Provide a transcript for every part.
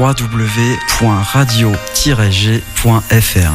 www.radio-g.fr.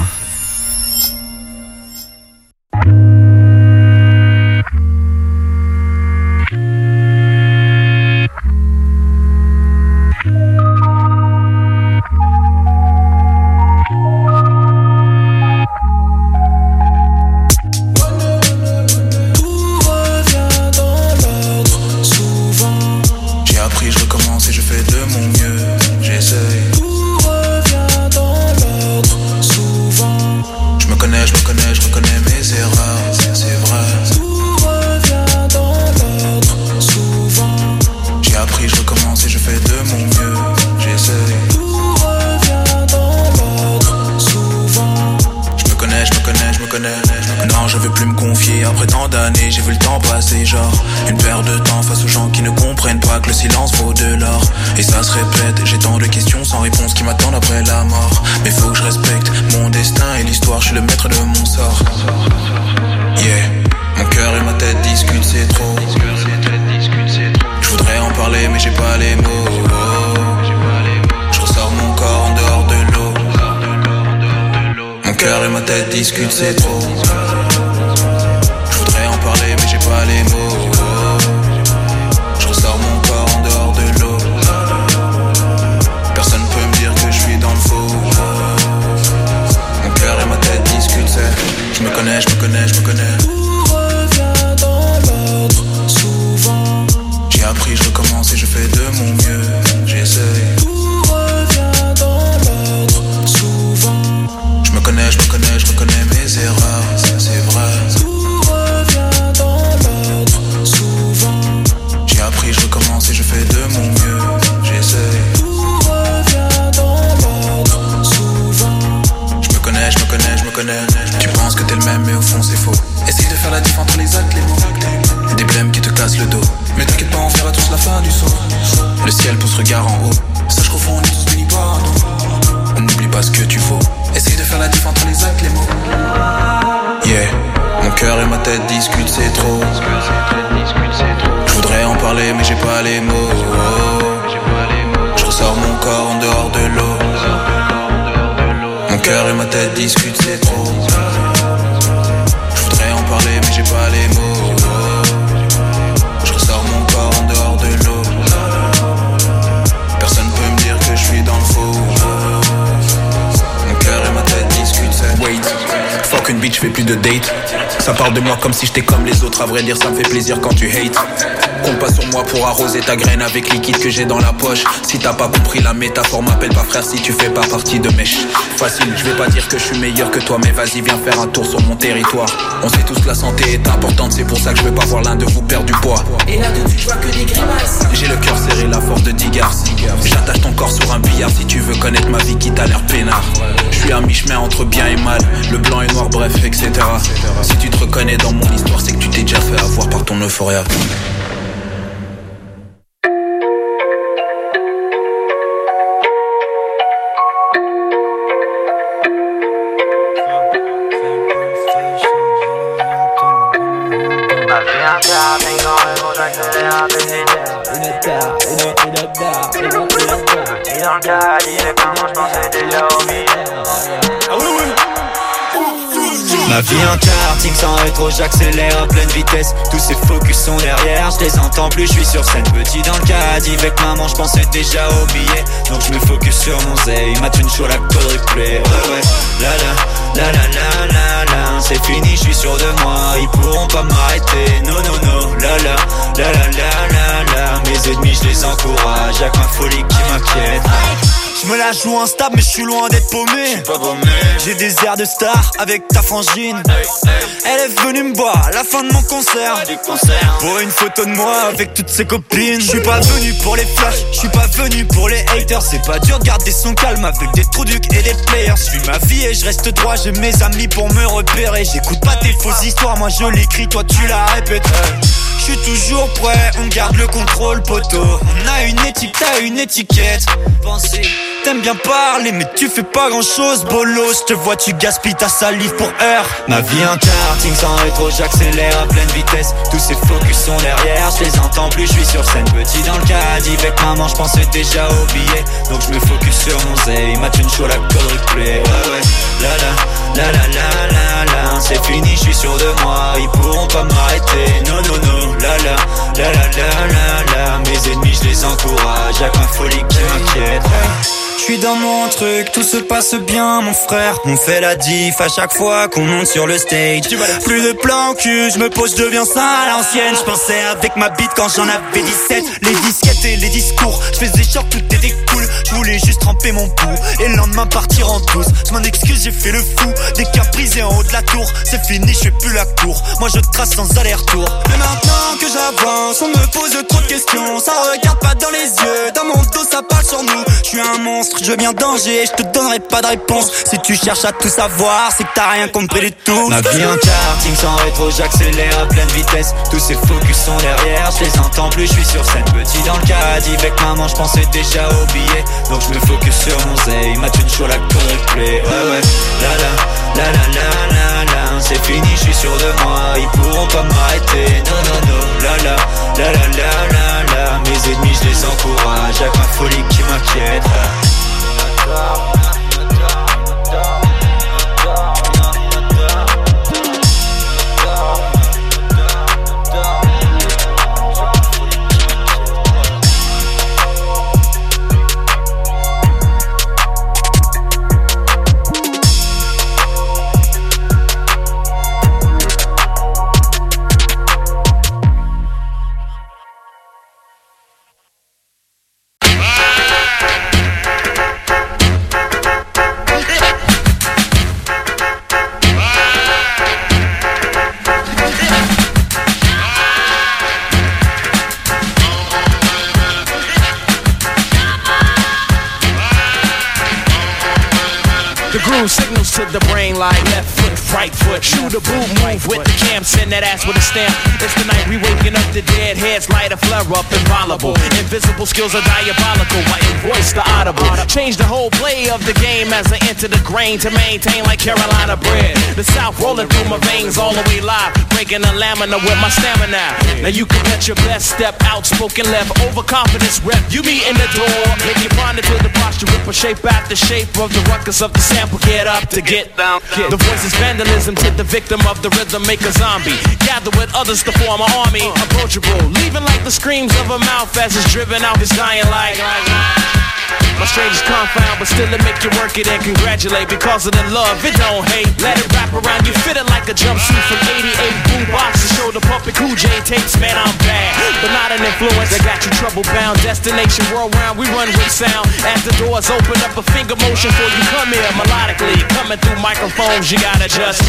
Discute, c'est trop. Je voudrais en parler mais j'ai pas les mots. Je ressors mon corps en dehors de l'eau. Personne peut me dire que je suis dans le faux. Mon cœur et ma tête discutent, c'est. Je me connais, je me connais, je me connais. Tout revient dans l'ordre, souvent. J'ai appris, je recommence et je fais de mon mieux. J'essaye. Tout revient dans l'ordre, souvent. Je me connais, je me connais, je reconnais mes erreurs, c'est vrai. Tout revient dans l'ordre, souvent. J'ai appris, je recommence et je fais de mon mieux. J'essaie. Tout revient dans l'ordre, souvent. Je me connais, je me connais, je me connais. Tu penses que t'es le même mais au fond c'est faux. Essaye de faire la diff entre les actes, les mots. Des blèmes qui te cassent le dos. Mais t'inquiète pas, on fera tous la fin du saut. Le ciel pousse regard en haut. Sache qu'au fond on est tous bénis par nous. On n'oublie pas ce que tu vaux. Essaye de faire la diff entre les actes, les mots. Yeah, mon cœur et ma tête discutent, c'est trop. Je voudrais en parler mais j'ai pas les mots. Je ressors mon corps en dehors de l'eau. Mon cœur et ma tête discutent, c'est trop. Je voudrais en parler mais j'ai pas les mots. Je ressors mon corps en dehors de l'eau. Personne peut me dire que je suis dans le faux. Mon cœur et ma tête discutent, c'est. Wait, fuck une bitch, fais plus de date. Ça parle de moi comme si j'étais comme les autres. À vrai dire ça me fait plaisir quand tu hates. Compte pas sur moi pour arroser ta graine avec liquide que j'ai dans la poche. Si t'as pas compris la métaphore, m'appelle pas frère si tu fais pas partie de mèche. Facile, je vais pas dire que je suis meilleur que toi, mais vas-y viens faire un tour sur mon territoire. On sait tous que la santé est importante, c'est pour ça que je veux pas voir l'un de vous perdre du poids. Et là tout tu vois que des grimaces. J'ai le cœur serré, la force de 10 garces. J'attache ton corps sur un billard si tu veux connaître ma vie qui t'a l'air peinard. Je suis à mi-chemin entre bien et mal, le blanc et noir, bref, etc. Si tu te reconnais dans mon histoire, c'est que tu t'es déjà fait avoir par ton euphoria. Ma vie en karting sans rétro, j'accélère à pleine vitesse. Tous ces focus sont derrière, je les entends plus, je suis sur scène. Petit dans le caddie, avec maman, je pensais déjà au billet. Donc je me focus sur mon zay, ma thune chaud la quadruplée. Ouais, la la, la la la la la. C'est fini, je suis sûr de moi, ils pourront pas m'arrêter. Non, non, non, la la, la la la la la. Mes ennemis, je les encourage, y'a que ma folie qui m'inquiète. Je me la joue instable mais je suis loin d'être paumé. J'ai des airs de star avec ta frangine. Elle est venue me voir à la fin de mon concert pour une photo de moi avec toutes ses copines. Je suis pas venu pour les flashs, je suis pas venu pour les haters. C'est pas dur de garder son calme avec des trous ducs et des players. Je vis ma vie et je reste droit, j'ai mes amis pour me repérer. J'écoute pas tes fausses histoires, moi je l'écris, toi tu la répètes. Je suis toujours prêt, on garde le contrôle poteau. On a une éthique, t'as une étiquette. Pensez, t'aimes bien parler, mais tu fais pas grand chose, bolo. Je te vois, tu gaspilles ta salive pour heure. Ma vie en karting sans rétro, j'accélère à pleine vitesse. Tous ces focus sont derrière, je les entends plus, je suis sur scène. Petit dans le caddie, avec maman, je pensais déjà au billet. Donc je me focus sur mon zé, match une show, la code replay. Ouais, la la, la la la la la. C'est fini, je suis sûr de moi, ils pourront pas m'arrêter. Non, non, non, la la, la la la la la. Mes ennemis, je les encourage, y'a que ma folie qui m'inquiète. Je suis dans mon truc, tout se passe bien mon frère. On fait la diff à chaque fois qu'on monte sur le stage. Plus de plan cul, je me pose, je deviens ça à l'ancienne. Je pensais avec ma bite quand j'en avais 17. Les disquettes et les discours, je faisais genre tout était cool. Je voulais juste tremper mon pouls et le lendemain partir en douce. Je m'en excuse, j'ai fait le fou, des caprices en haut de la tour. C'est fini, je fais plus la cour, moi je trace sans aller-retour. Mais maintenant que j'avance, on me pose trop de questions. Ça regarde pas dans les yeux, dans mon dos ça parle sur nous. Je suis un monstre, je viens danger, je te donnerai pas de réponse. Si tu cherches à tout savoir, c'est que t'as rien compris du tout. Ma vie en karting sans rétro, j'accélère à pleine vitesse. Tous ces focus sont derrière, je les entends plus, je suis sur scène. Petit dans le caddie, avec maman, je pensais déjà au billet. Donc je me focus sur mon zé, match une show, la code replay. Ouais, la la, la la la la la. C'est fini, je suis sûr de moi, ils pourront pas m'arrêter. Non, non, non, la la, la la la la la. Mes ennemis, je les encourage, y'a que ma folie qui m'inquiète. Signals to the brain like left foot, right foot. Shoot a boot, move with the cam, send that ass with a stamp. It's the night we waking up the dead heads, light a flare up, inviolable. Invisible skills are diabolical. My invoice the audible. Change the whole play of the game as I enter the grain to maintain like Carolina bread. The South rolling through my veins all the way live, breaking the lamina with my stamina. Now you can bet your best step, outspoken left, overconfidence rep. You meet in the door, make you find it to the posture, rip a shape out the shape of the ruckus of the sample. Get up to get down. The voice is vandalism to the victim of the rhythm, make a zombie. Gather with others to form an army, approachable, leaving like the screams of a mouth as it's driven out his dying like. My strangest confound, but still it make you work it and congratulate. Because of the love, it don't hate. Let it wrap around you, fit it like a jumpsuit from 88 boombox to show the puppet Cool J tapes. Man, I'm bad, but not an influence that got you trouble bound. Destination world round, we run with sound. As the doors open up, a finger motion for you come here melodically. Coming through microphones, you gotta just.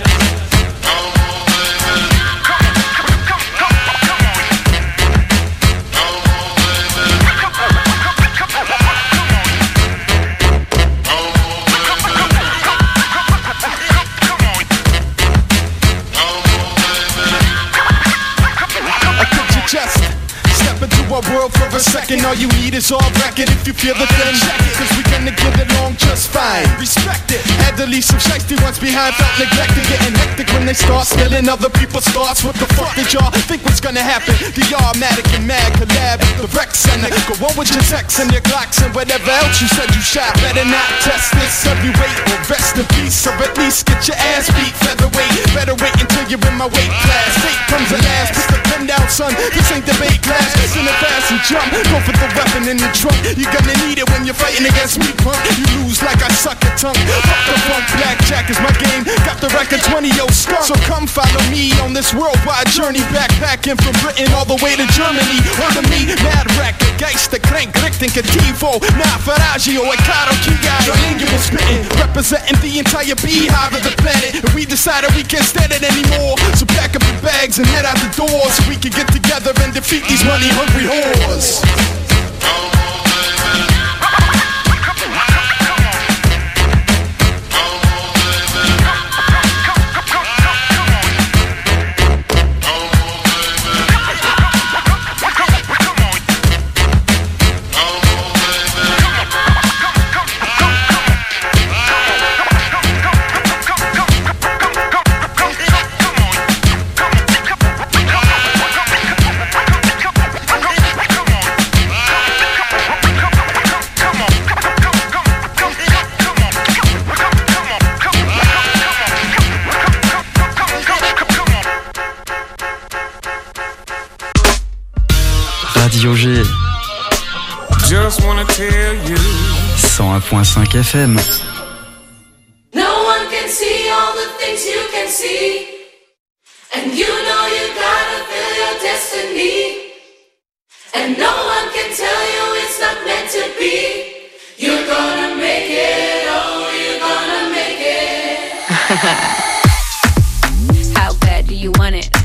A world for a second, all you need is all record if you feel the thing. Cause we gonna get along just fine. Respect it. Had to leave some shiesty ones behind, felt neglected, getting hectic when they start stealing other people's thoughts. What the fuck did y'all think was gonna happen? The Automatic and Mad collab at the rec center. Go on with your texts and your Glocks and whatever else you said you shot. Better not test this heavyweight or rest in peace, or at least get your ass beat featherweight. Better wait until you're in my weight class. Fate comes at last, put the pen down, son. This ain't debate class. Listen to fast and jump, go for the weapon in the trunk. You're gonna need it when you're fighting against me, punk. You lose like I suck a tongue. Fuck the funk, blackjack is my game. Got the record 20, yo, skunk. So come follow me on this worldwide journey. Backpacking from Britain all the way to Germany. Under me, mad racket, Geister, crank, Richten, Cativo. Now Faragio, Icaro, Kigai, lingual spitting. Representing the entire beehive of the planet. And we decided we can't stand it anymore. So pack up your bags and head out the door so we can get together and defeat these money-hungry whores. Radio G. Just wanna tell you. 101.5 FM. No one can see all the things you can see. And you know you gotta feel your destiny. And no one can tell you it's not meant to be. You're gonna make it, oh, you're gonna make it. How bad do you want it?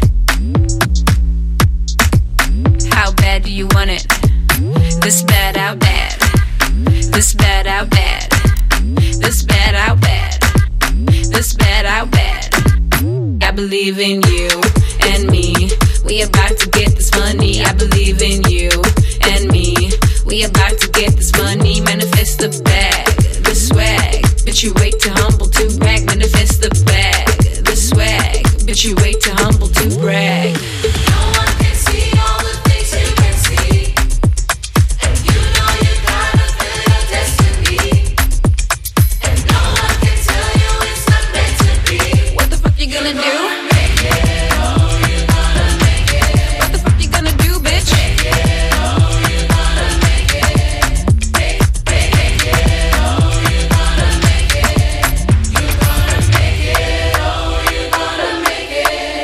How bad do you want it? This bad, how bad? This bad, how bad? This bad, how bad? This bad, how bad? I believe in you and me. We about to get this money. I believe in you and me. We about to get this money. Manifest the bag, the swag. But you wait too humble to brag. Manifest the bag, the swag. But you wait too humble to brag. No one can see all the things you can see. And you know you gotta feel your destiny. And no one can tell you it's not meant to be. What the fuck you gonna do? Make it, oh, you're gonna make it. What the fuck you gonna do, bitch? Make it, oh, you're gonna make it. Make it, oh, you're gonna make it. You're gonna make it, oh, you're gonna make it.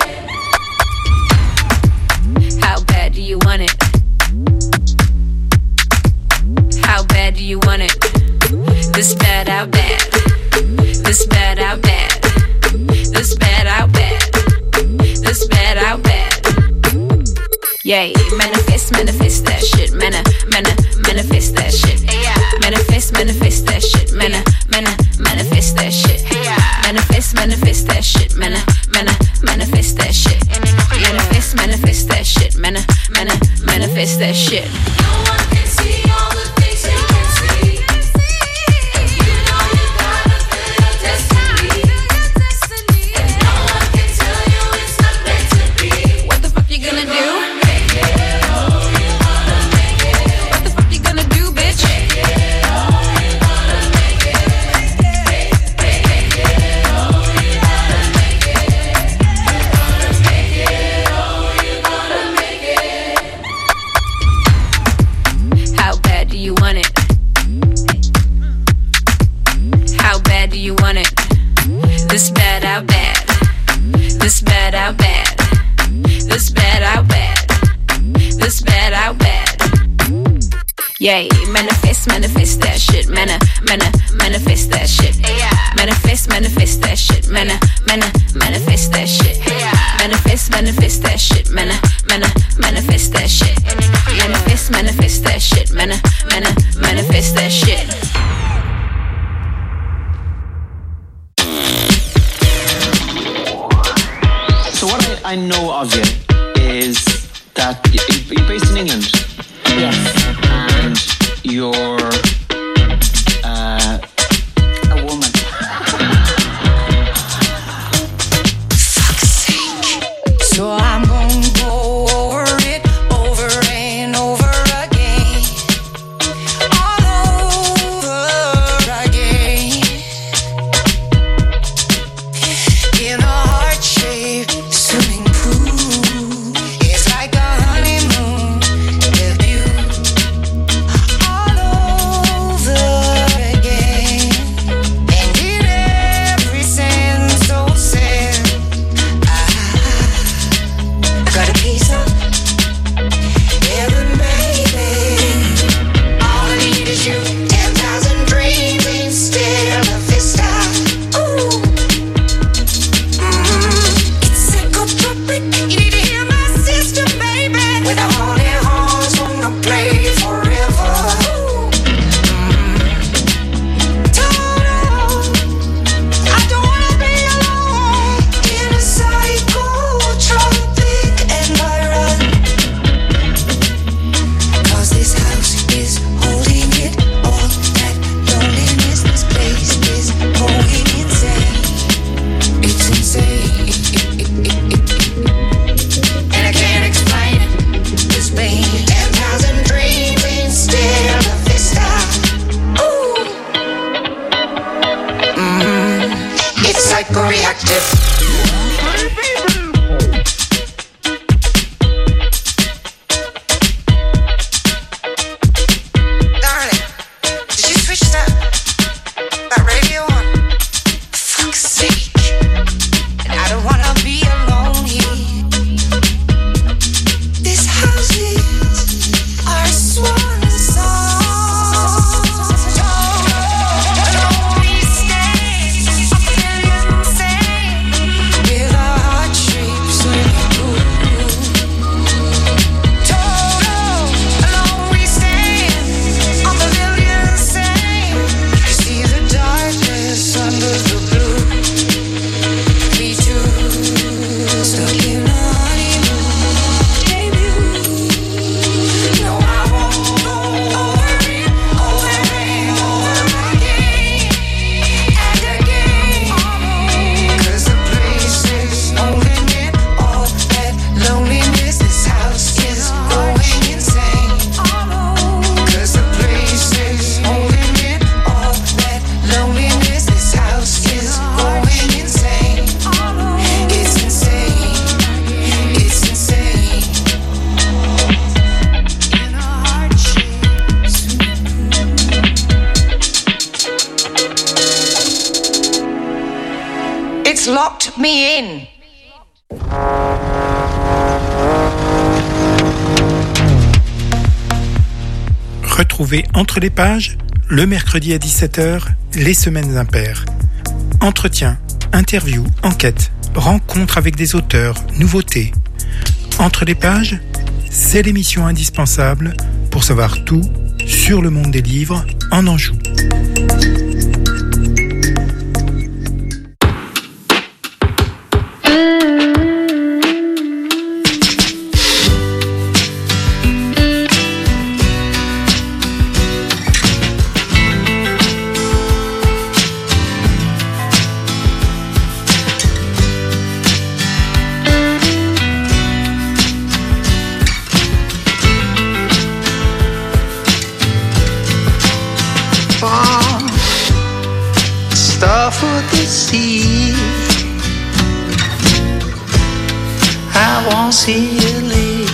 How bad do you want it? How bad do you want it? This bad, how bad? This bad, how bad? This bad, how bad? This bad, how bad? Yay, manifest, manifest that shit. Manifest that shit. Manifest, manifest that shit. Manifest that shit. Manifest, manifest that shit. Manifest that shit. Manifest, manifest that shit. Manifest that shit. No one can see all the things you can see. And you know you gotta feel your destiny. And no one can tell you it's not meant to be. What the fuck you gonna do? Make it, oh, you're gonna make it. What the fuck you gonna do, bitch? Make it, oh, you're gonna make it. Make it, oh, you're gonna make it. You're gonna make it, oh, you're gonna make it. How bad do you want it? How bad do you want it? This bad, how bad? This bad, how bad? This bad, how bad? This bad, how bad? Yay, manifest, manifest that shit. Manifest that shit. Manifest, manifest that shit. Manifest that shit. Manifest, manifest that shit. Manifest that shit. Manifest, manifest that shit. Manifest that shit. So what I know of you is that you're based in England. Yes. And you're a woman. So I'm gonna go over it over and over again. All over again. In a heart-shaped swimming pool. It's like a honeymoon debut. All over again. And in every sense so sad. I got a piece of heaven, baby. All I need is you. 10,000 dreams instead of a vista. Ooh. It's psychotropic. You need to hear my sister, baby. With a haunted horns, wanna play forever. Total. I don't wanna be alone in a psychotropic environment. 'Cause this house is holding it all. That loneliness, this place is going insane. It's insane. And I can't explain it. This pain. 10,000 dreams instead of a vista. Ooh. It's psychoreactive. has locked me in. Retrouvez Entre les pages, le mercredi à 17h, les semaines impaires. Entretien, interview, enquête, rencontre avec des auteurs, nouveautés. Entre les pages, c'est l'émission indispensable pour savoir tout sur le monde des livres en Anjou. I won't see you leave.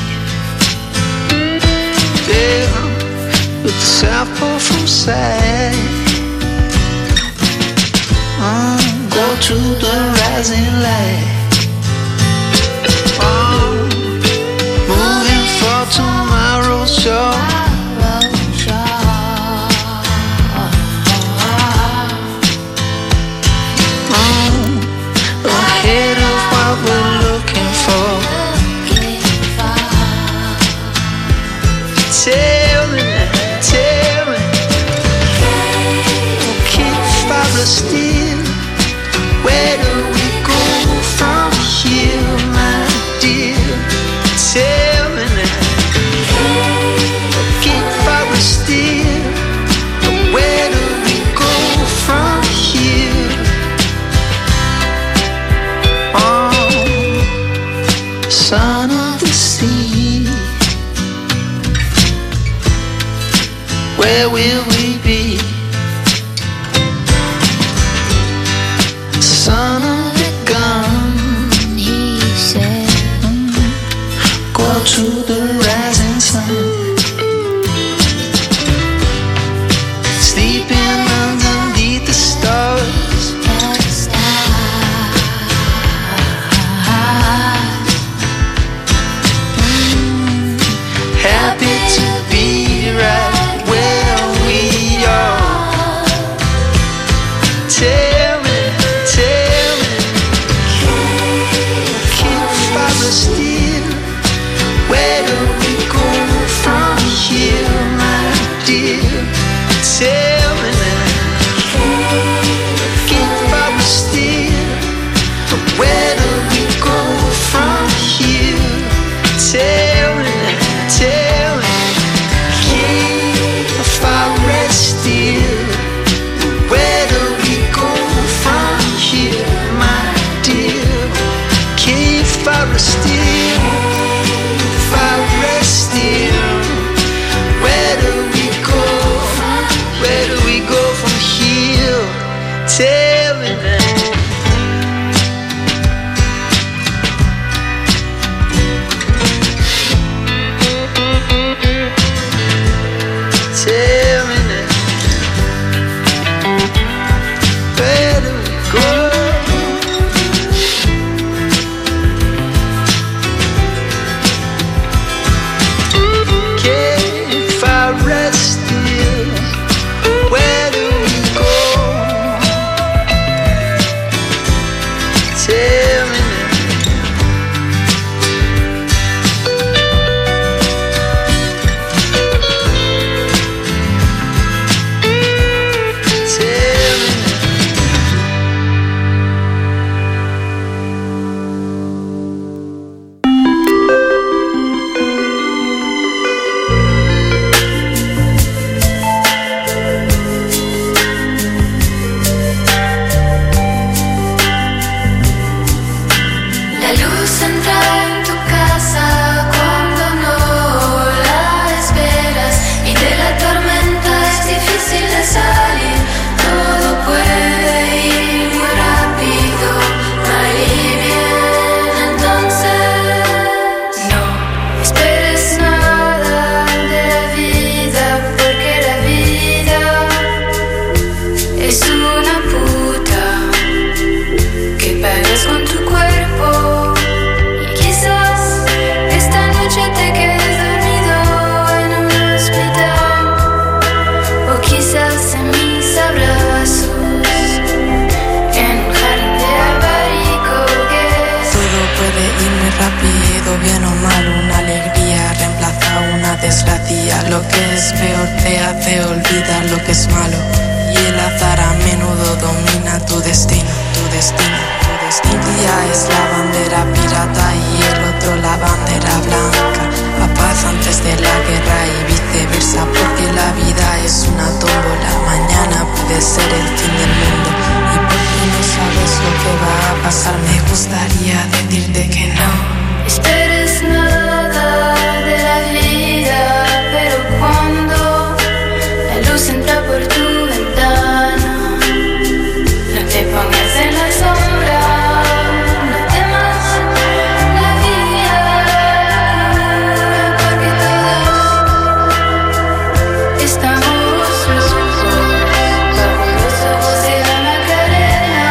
Down with the South Pole from sight. Go to the rising light. Moving for tomorrow's show. Ahead of what we're looking for. Tell me, keep fabulous still. Where do we go from here, my dear? Tell me now, keep fabulous still. Where do we go from here? Son of the sea, where will we be? Son of the gun, he said, go to the rising sun. Sleeping underneath the stars. Happy to be right where we are. Tell me, keep fabulous still. Where do we go from here, my dear? Tell me now, keep fabulous still. Where do we go from here? Tell me. Tell me, keep fabulous still. Where do we go from here, my dear? Keep fabulous still, fabulous still. Where do we go? Where do we go from here? Tell me now. Tell me now, where do we go? If I rest still, where do we go? es la bandera pirata y el otro la bandera blanca. La paz antes de la guerra y viceversa, porque la vida es una tómbola. Mañana puede ser el fin del mundo y porque no sabes lo que va a pasar, me gustaría decirte que no esperes nada de la vida, pero cuando la luz entra por tu ventana, no te pongas en la sombra, no temas la vida, porque todos estamos locos bajo los ojos de la Macarena.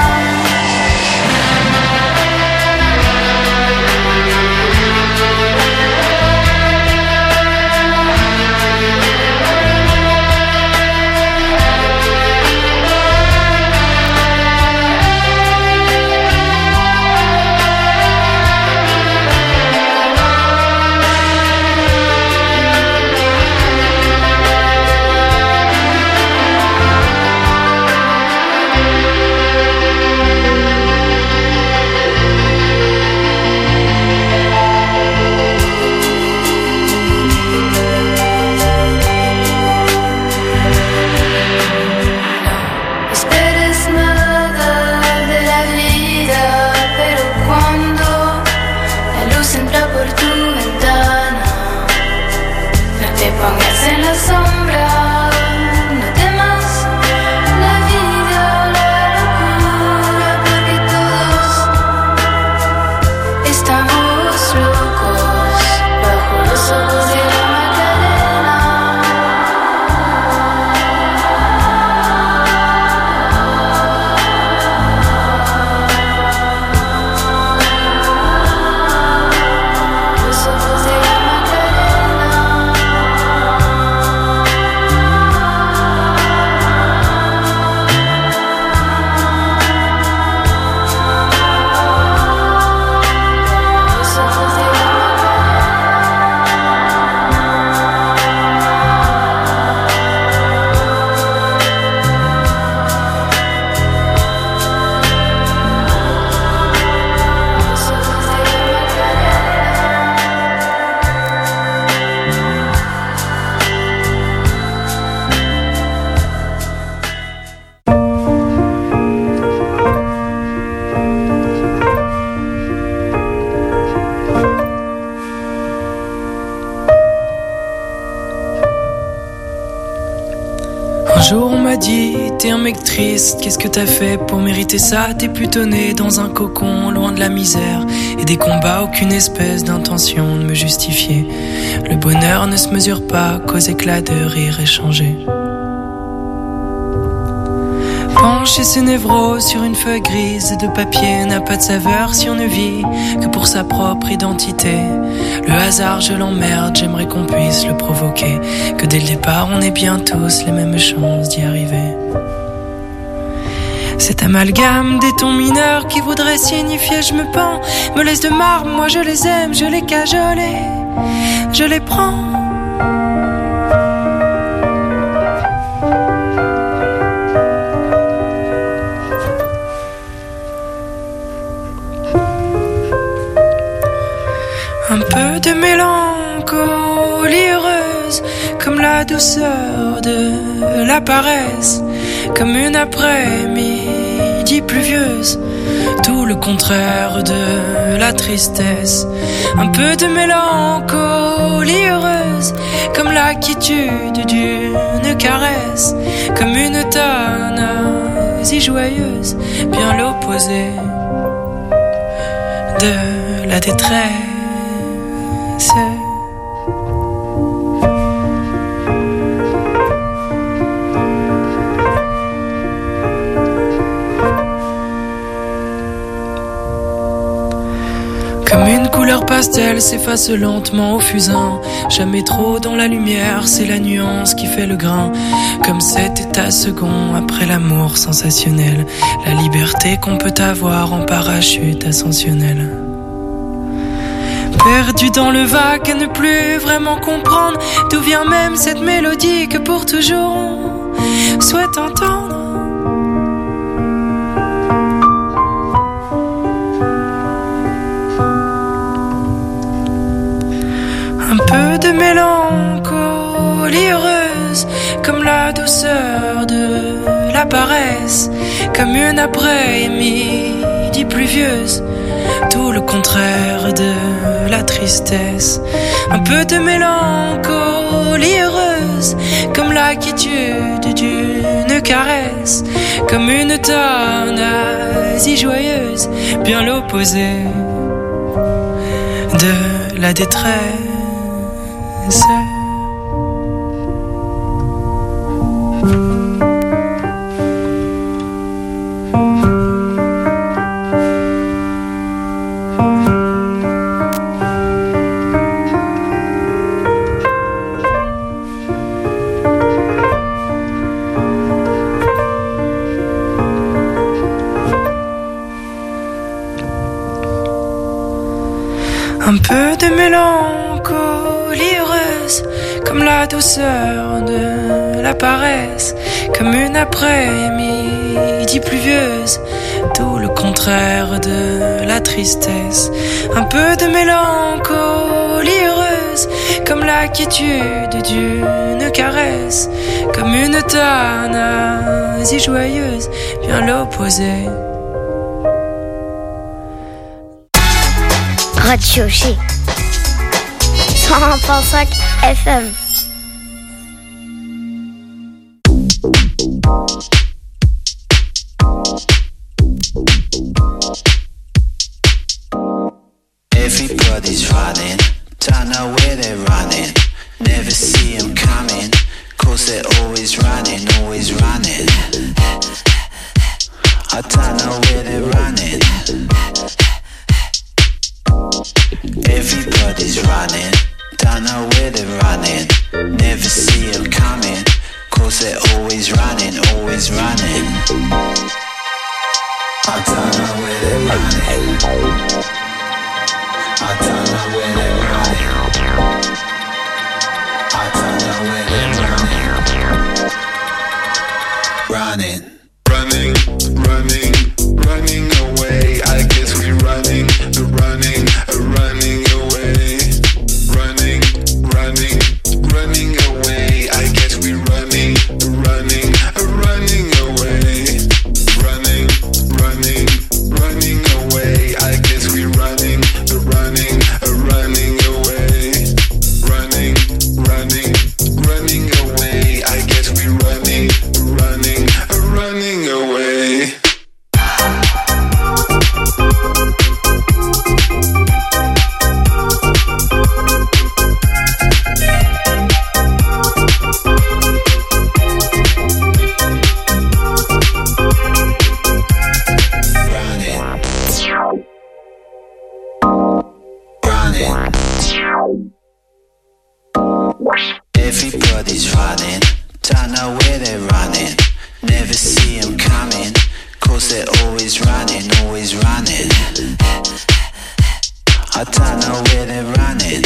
Esperes nada de la vida, pero cuando la luz entra por tu ventana, no te pongas en la sombra, no temas la vida, la locura, porque todos estamos locos bajo los ojos de la Macarena. Los ojos de la Macarena. Los ojos de la Macarena. Los ojos de la Un jour on m'a dit, t'es un mec triste, qu'est-ce que t'as fait pour mériter ça? T'es plutôt né dans un cocon, loin de la misère et des combats, aucune espèce d'intention de me justifier. Le bonheur ne se mesure pas qu'aux éclats de rire échangés. Pencher ses névroses sur une feuille grise de papier n'a pas de saveur si on ne vit que pour sa propre identité. Le hasard, je l'emmerde, j'aimerais qu'on puisse le provoquer, que dès le départ on ait bien tous les mêmes chances d'y arriver. Cet amalgame des tons mineurs qui voudrait signifier je me pends, me laisse de marbre, moi je les aime, je les cajole et je les prends. Un peu de mélancolie heureuse, comme la douceur de la paresse, comme une après-midi pluvieuse, tout le contraire de la tristesse. Un peu de mélancolie heureuse, comme la quiétude d'une caresse, comme une euthanasie joyeuse, bien l'opposé de la détresse. Comme une couleur pastel s'efface lentement au fusain, jamais trop dans la lumière, c'est la nuance qui fait le grain. Comme cet état second après l'amour sensationnel, la liberté qu'on peut avoir en parachute ascensionnel. Perdu dans le vague à ne plus vraiment comprendre d'où vient même cette mélodie que pour toujours on souhaite entendre. caresse, comme une après-midi pluvieuse, tout le contraire de la tristesse. Un peu de mélancolie heureuse, comme la quiétude d'une caresse, comme une euthanasie joyeuse, bien l'opposé de la détresse. Un peu de mélancolie heureuse, comme la douceur de la paresse, comme une après-midi pluvieuse, tout le contraire de la tristesse. Un peu de mélancolie heureuse, comme la quiétude d'une caresse, comme une euthanasie joyeuse, bien l'opposé. Radio G 101.5 FM. Everybody's running, don't know where they're running. Never see them coming, cause they're always running, always running. I don't know where they're running. Everybody's running, don't know where they're running. Never see them coming, cause they're always running, always running. I don't know where they're running. I don't know where they're running. I don't know where they're running. Running, running, running away. I guess we're running, running, running away. Running, running, running away. I guess we're running, running, running away. Running, running, running away. I guess we're running, running, running away. Running, running, running away. I guess we're running, running, running away. Everybody's running, don't know where they're running. Never see them coming, cause they're always running, always running. I don't know where they're running.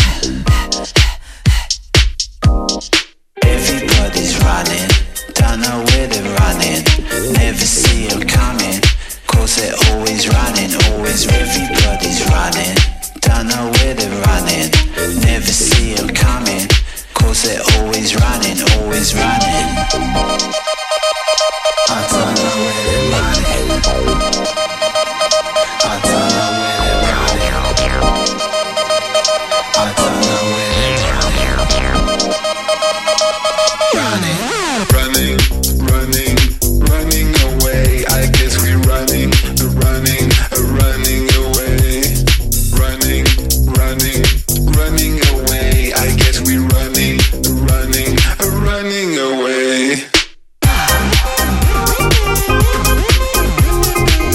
Everybody's running, don't know where they're running. Never see them coming, cause they're always running, always. Everybody's running, don't know where they're running. Never see them coming, cause they're always running, always running. I don't know where they're running. I don't know where they're running. I don't know where they're running. Running, running, running away. I guess we're running, running, running away. Running, running, running away. I guess we're running, running, running away.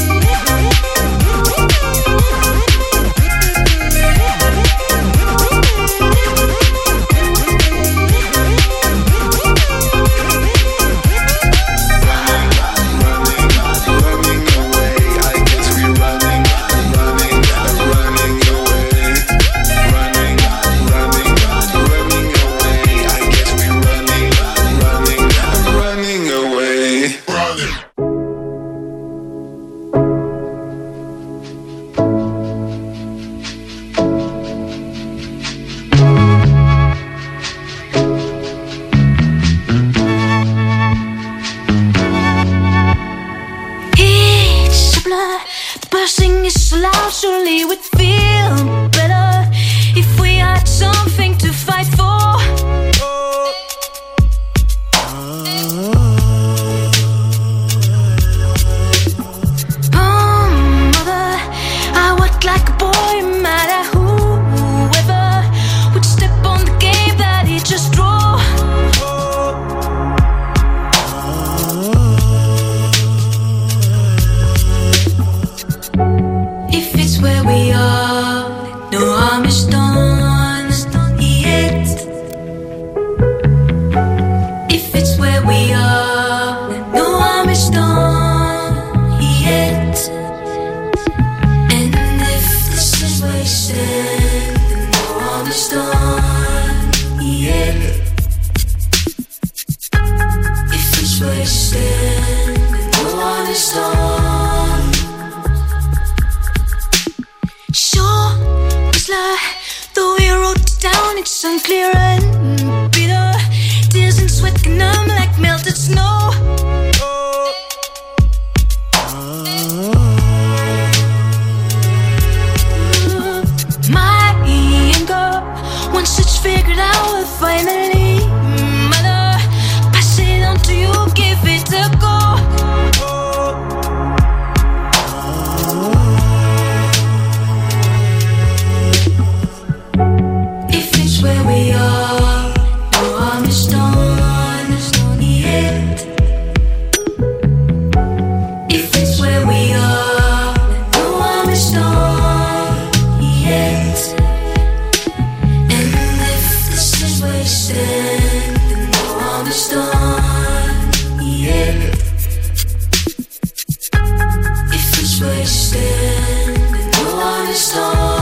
blood bursting is so loud, surely we'd feel better if we had something to fight for. Mother, I walked like a boy, mad at whoever would step on the game that he just drew. If it's where we are, no harm is done yet. If it's where we are, no harm is done yet. And if this is where you stand, then no harm is done yet. If it's where you stand, then no harm is done. Sure, it's like though we wrote it down, it's unclear and bitter. Tears and sweat can numb like melted snow. My anger, once it's figured out, finally, mother, pass it on to you, give it a go. If it's where we are, no harm is done yet. If it's where we are, no harm is done yet. And if this is where you stand, then no harm is done yet. If it's where you stand, then no harm is done.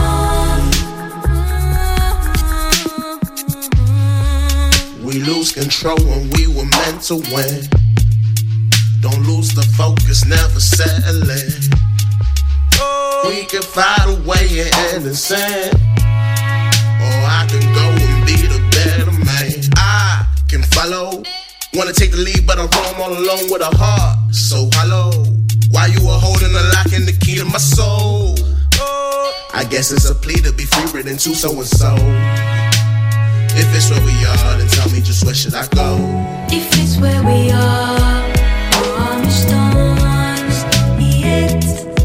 We lose control when we were meant to win. Don't lose the focus, never settling. We can find a way and end in sin, or I can go and be the better man. I can follow, wanna take the lead, but I'm wrong all alone with a heart so hollow. Why you are holding the lock and the key to my soul? I guess it's a plea to be free written to so and so. If it's where we are, then tell me just where should I go? If it's where we are, no harm is done yet.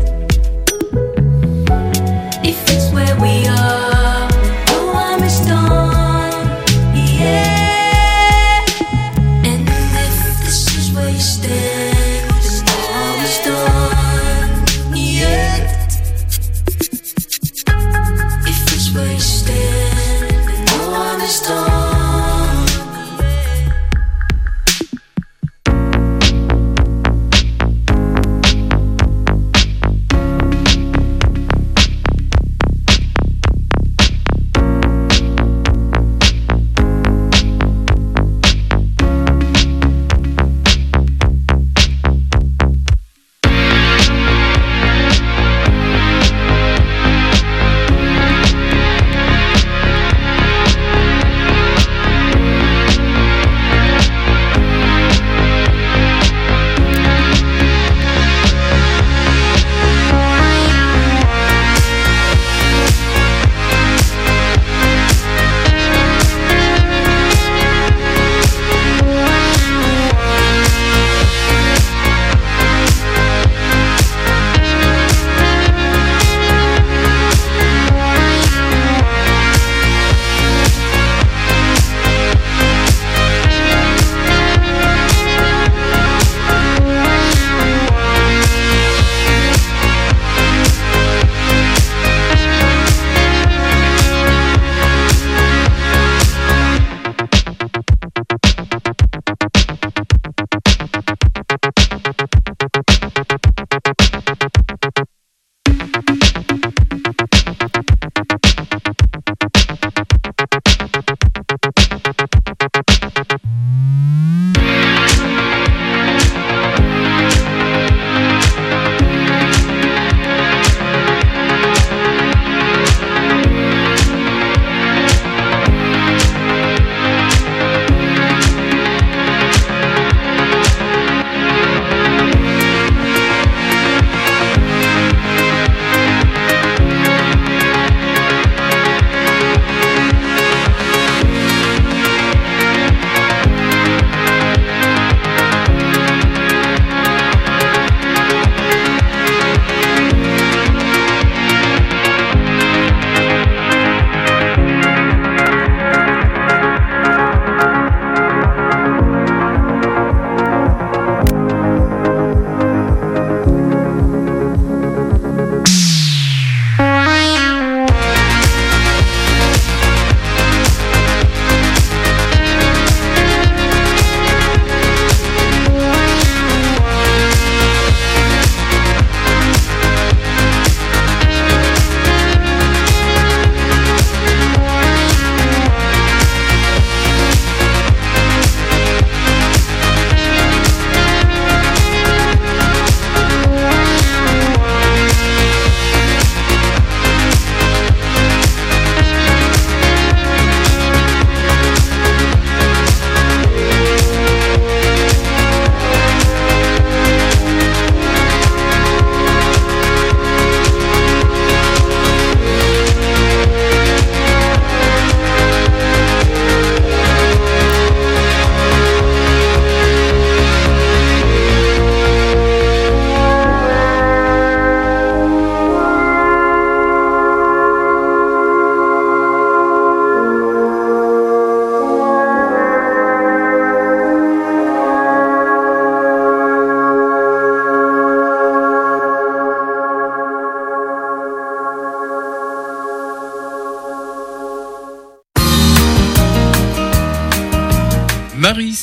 If it's where we are, no harm is done yet. And if this is where you stand, then no harm is done yet. If it's where you stand, then no harm is done.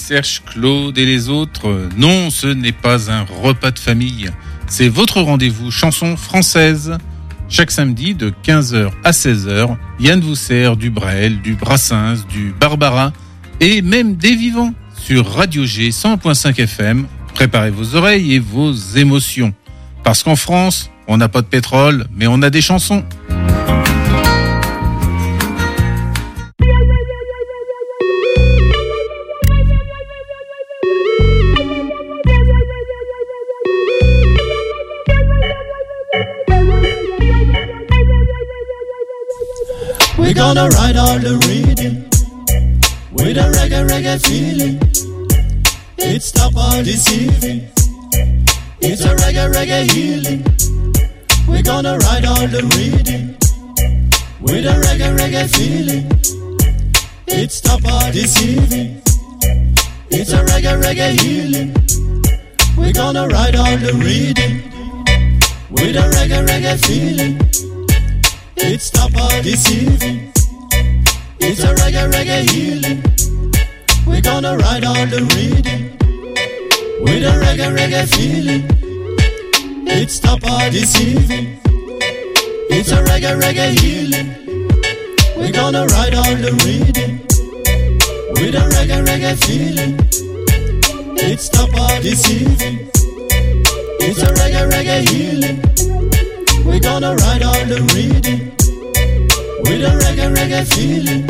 Serge Claude et les autres. Non, ce n'est pas un repas de famille. C'est votre rendez-vous chanson française. Chaque samedi de 15h à 16h, Yann vous sert du Brel, du Brassens, du Barbara et même des vivants sur Radio G 100.5 FM. Préparez vos oreilles et vos émotions. Parce qu'en France, on n'a pas de pétrole, mais on a des chansons. We're gonna ride all the rhythm with a reggae feeling. It stop all deceiving. It's a reggae healing. We're gonna ride all the rhythm with a reggae feeling. It stop all deceiving. It's a reggae healing. We're gonna ride all the rhythm with a reggae feeling. It stop all deceiving. It's a reggae healing. We're gonna ride all the rhythm with a reggae feeling. It stop all deceiving. It's a reggae healing. We're gonna ride all the rhythm with a reggae feeling. It stop all deceiving. It's a reggae healing. We're gonna ride all the rhythm with a reggae feeling.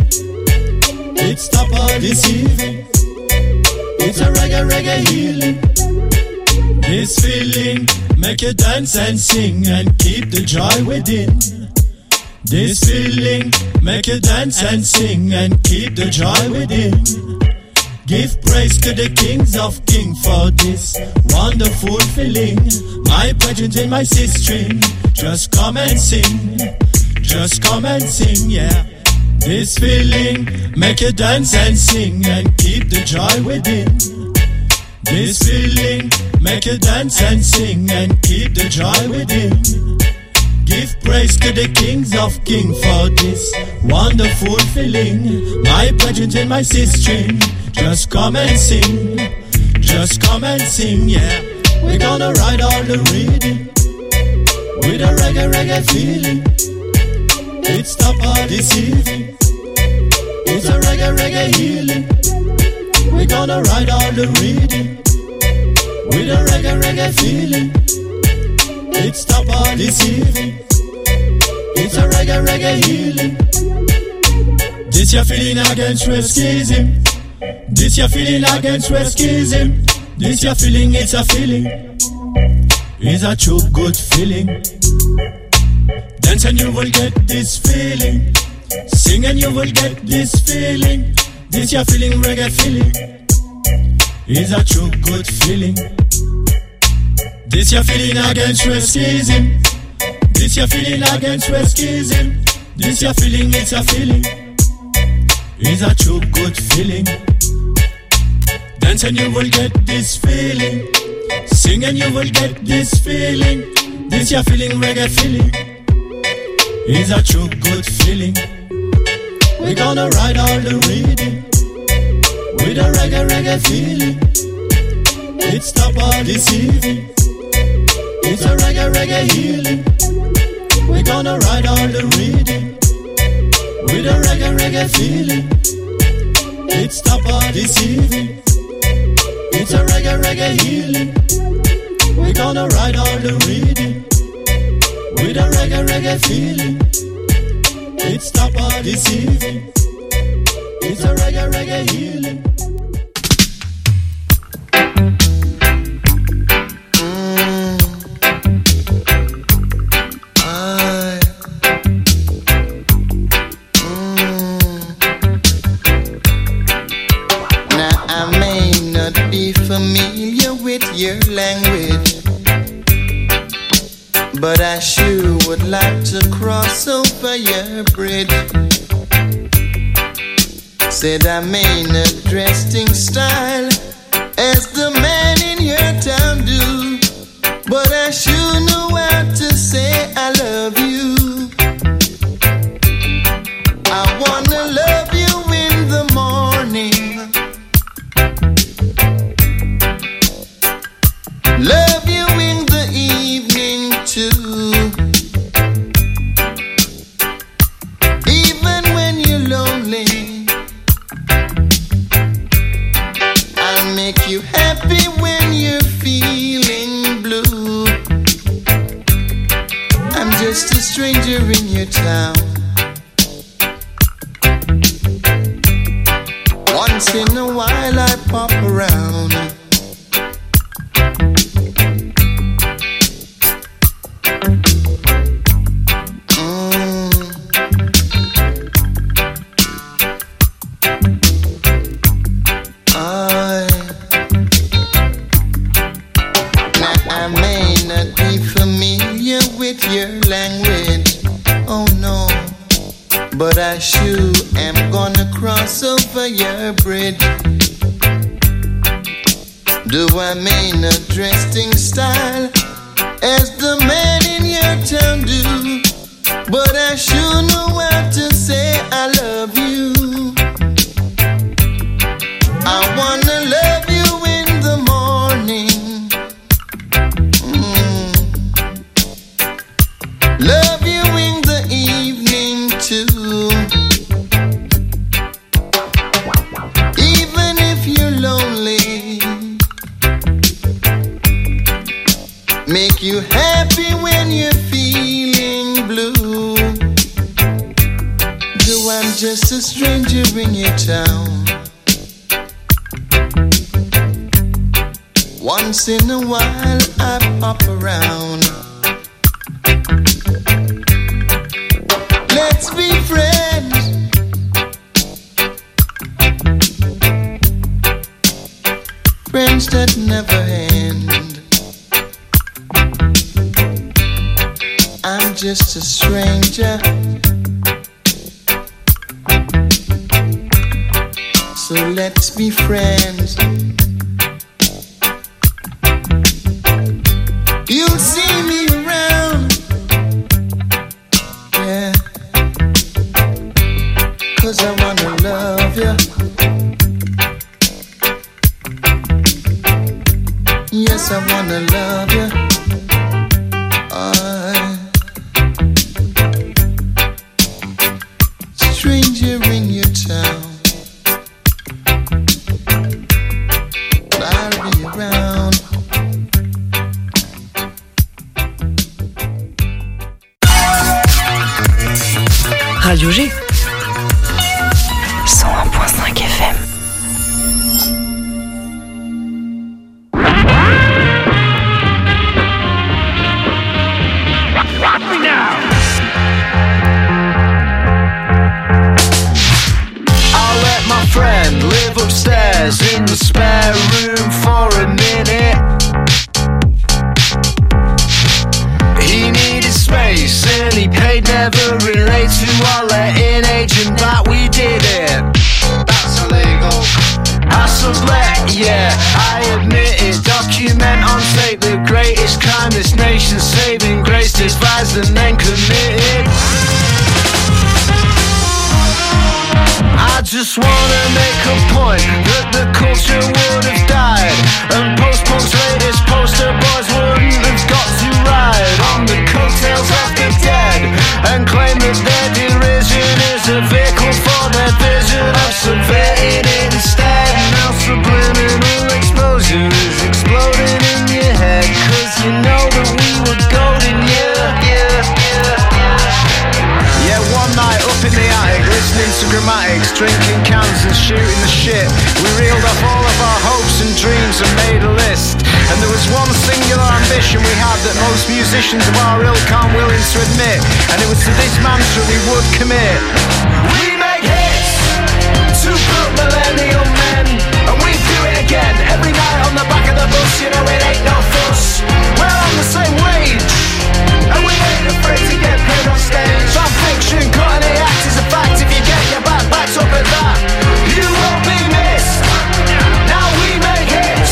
It stop all deceiving. It's a reggae healing. This feeling make you dance and sing and keep the joy within. This feeling make you dance and sing and keep the joy within. Give praise to the kings of King for this wonderful feeling. My brethren and my sister, just come and sing. Just come and sing, yeah. This feeling make you dance and sing and keep the joy within. This feeling make you dance and sing and keep the joy within. Give praise to the kings of King for this wonderful feeling. My brethren and my sister, just come and sing. Just come and sing, yeah. We're gonna ride all the rhythm with a reggae feeling. It stop all deceiving. It's a reggae healing. We're gonna ride all the rhythm with a reggae feeling. It stop all deceiving. It's a reggae healing. This your feeling against racism. This your feeling against racism. This your feeling, it's a feeling. It's a true good feeling. Dance and you will get this feeling. Sing and you will get this feeling. This your feeling, reggae feeling. It's a true good feeling. This your feeling against racism. This your feeling against racism. This your feeling, it's a feeling. It's a true good feeling. Dance and you will get this feeling. Sing and you will get this feeling. This your feeling, reggae feeling. It's a true good feeling. We're gonna ride all the rhythm with a reggae feeling. It stop all deceiving. It's a reggae healing. We're gonna ride all the rhythm with a reggae feeling. It stop all deceiving. It's a reggae healing. We're gonna ride all the rhythm with a reggae feeling. It stop all deceiving. It's a reggae healing. Now I may not be familiar with your language, but I sure would like to cross over your bridge. Said I may not dress in style as the man in your town do, but I sure know how to say I love you. I wanna love you in the morning too. Even when you're lonely, I'll make you happy when you're feeling blue. I'm just a stranger in your town. Once in a while I pop around. I may not be familiar with your language, oh no, but I sure am gonna cross over your bridge. Do I mean a dressing style as the man in your town do? But I sure know how to say I love you. I wanna love you in the morning, love you in the evening too. Even if you're lonely, make you happy when you're feeling blue. Though I'm just a stranger in your town. Once in a while I pop around. Let's be friends. Friends that never end. I'm just a stranger, so let's be friends. You'll see me around, yeah, 'cause I wanna love you. Yes, I wanna love you. Stranger in your town, I'll be around. Radio G 101.5 FM. Rock me now. I'll let my friend live upstairs in the spare room for a minute. He needed space and he paid, never relate to our letting agent that we did it. That's illegal. I sublet, yeah, I admit it. Document on tape the greatest crime this nation's saving grace, devised and then committed. I just wanna make a point that the culture would have died, and post-punk's latest poster boys wouldn't have got to ride on the coattails of the dead and claim that their derision is a vehicle for their vision of subverting it instead. Now subliminal exposure is exploding in your head, 'cause you know that we were golden, yeah, one night up in the attic, listening to grammatics, drinking cans and shooting the shit, we reeled off all of our hopes and dreams and made a list. And there was one singular ambition we had that most musicians of our ilk aren't willing to admit, and it was to this mantra we would commit. We make hits to book millennial men, and we do it again every night on the back of the bus. You know it ain't no fuss. We're on the same wage, and we ain't afraid to get paid on stage. Our fiction, cutting the act is a fact. If you get your back backed up at that, you won't be missed. Now we make hits.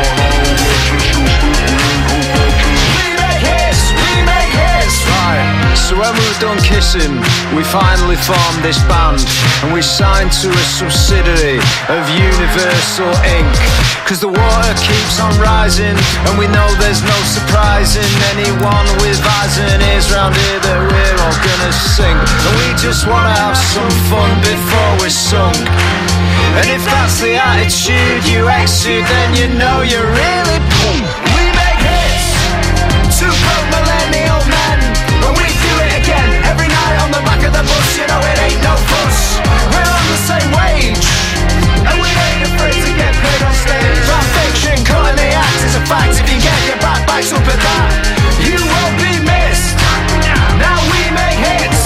We make hits. Right. So when we were done kissing, we finally formed this band, and we signed to a subsidiary of Universal Inc. 'Cause the water keeps on rising, and we know there's no surprising anyone with eyes and ears round here that we're all gonna sing. And we just wanna have some fun before we're sung. And if that's the attitude you exude, then you know you're really boom. We make hits, two broke millennial men, and we do it again every night on the back of the bus. You know it ain't no fuss. We're on the same wage, and we ain't afraid to get paid on stage. Our fiction, cutting the act is a fact. If you get your backbacks up at that, you won't be missed. Now we make hits.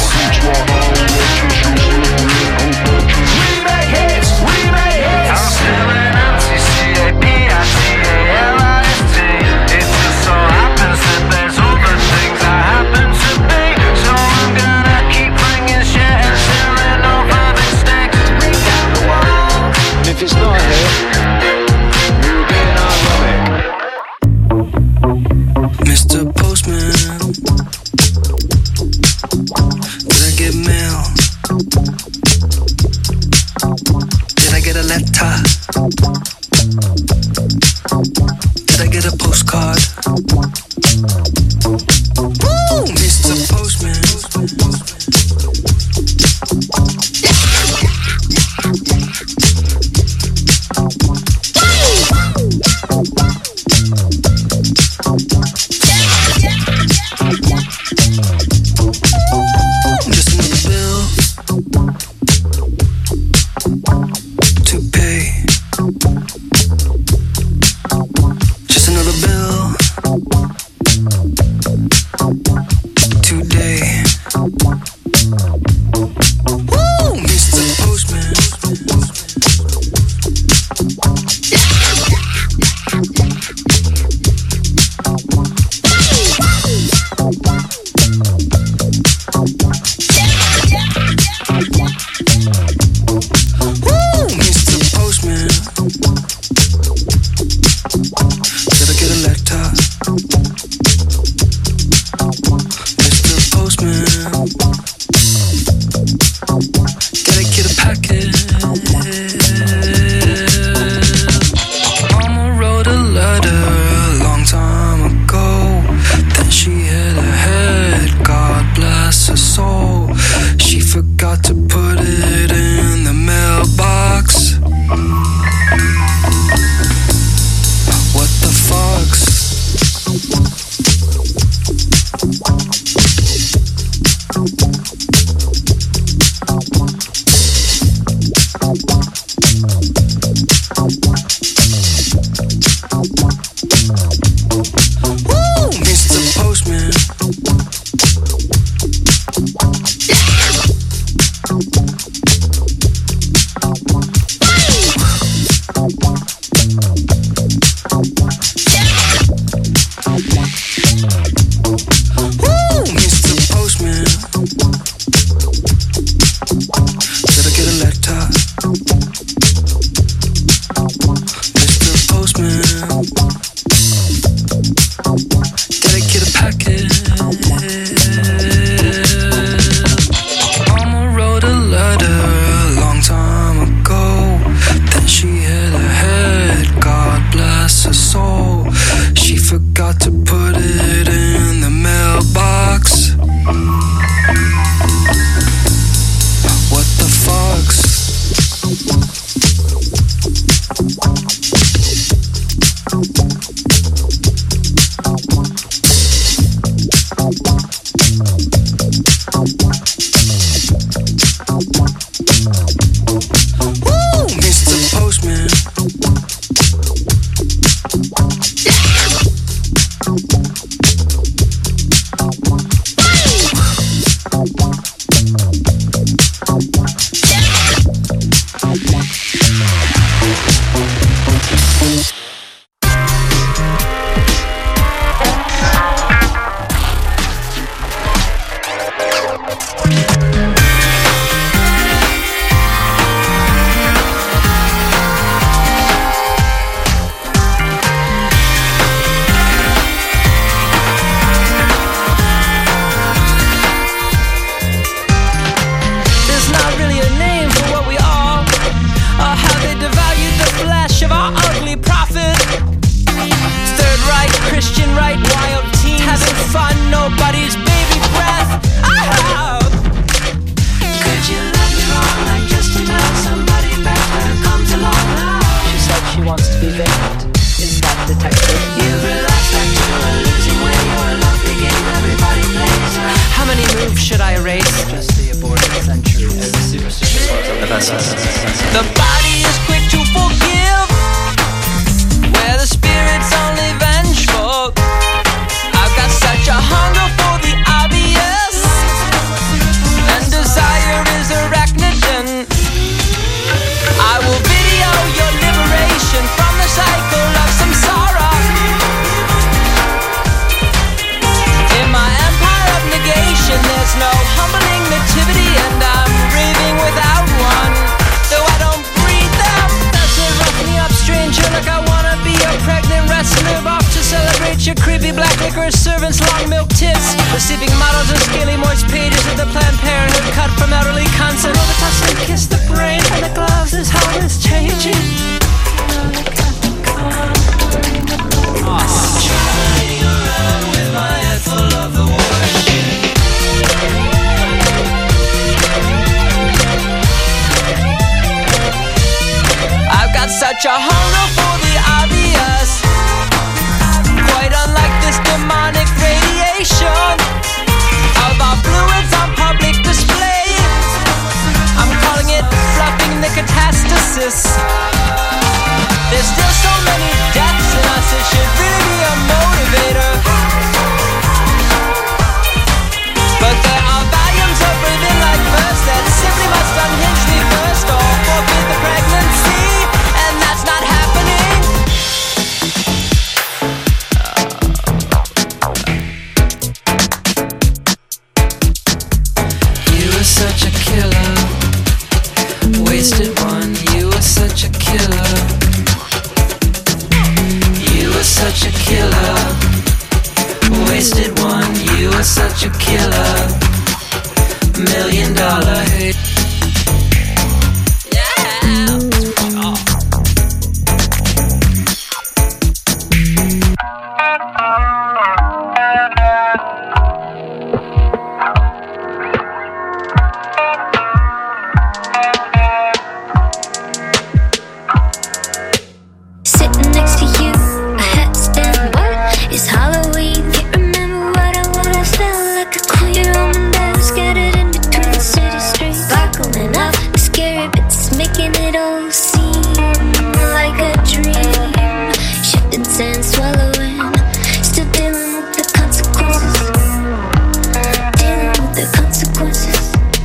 We make hits. We make hits. I'm feeling anti-CAPITALIST. somebody's baby breath. Could you love me wrong like just enough? Somebody better comes along now. She said she wants to be vacant. Is that detective? You relax back to a losing way. You're a lovely game, everybody plays. How many moves should I erase? Just the aborted century as a superstition. The body is quick to forgive, where the spirit's only vengeful. I've got such a hunger for the obvious, and desire is arachnogen. I will video your liberation from the cycle of samsara. In my empire of negation, there's no humbling nativity, and I'm raving without one. Though I don't breathe them, that's a rough me up stranger, like I wanna be a pregnant wrestler off to celebrate your creepy black licorice servants, long milk tits, receiving models of scaly moist pages of the Planned Parenthood cut from elderly cunts. And all the touch and kiss the brain and the gloves is how it's changing. Traveling around with my head full of the worship. I've got such a hunger for the obvious, quite unlike this demonic radiation of our fluids on public display. I'm calling it fluffing the catastasis. There's still so many deaths in us, it should really be a motivator. But there are volumes of breathing like verse that simply must unhinge me first or forfeit the pregnancy, and that's not happening. You were such a killer, wasted one. You were such a killer. You were such a killer, wasted one. You were such a killer, $1 million hit. Sitting next to you, a headstand. What? It's Halloween. Can't remember what I would have felt like. A queer Roman devil scattered in between city streets. Sparkling up, scary bits, making it all seem like a dream. Shifting sand, swallowing, still dealing with the consequences. Dealing with the consequences.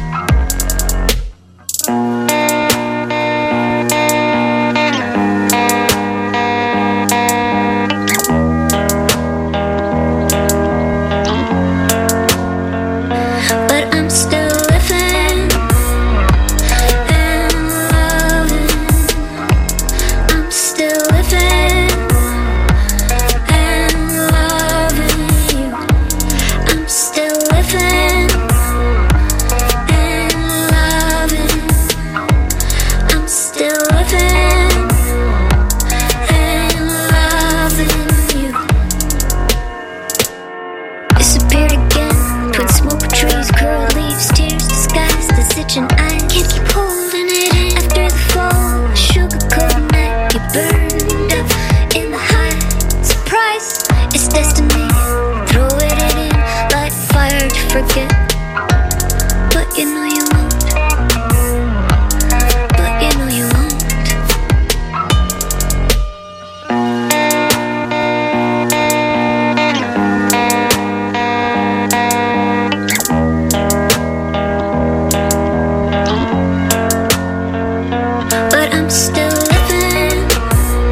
But I'm still living and loving. I'm still living and loving you. I'm still living and loving. I'm still living and loving you. Disappeared again, twin smoke trees, curled leaves, tears disguised as itching eyes. Can't keep holding it in. After the fall, sugar coated night, you burned up in the high. Surprise, it's destiny. Throw it in, light fire to forget. But you know you won't. But you know you won't. But I'm still living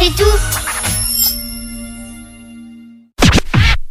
C'est tout.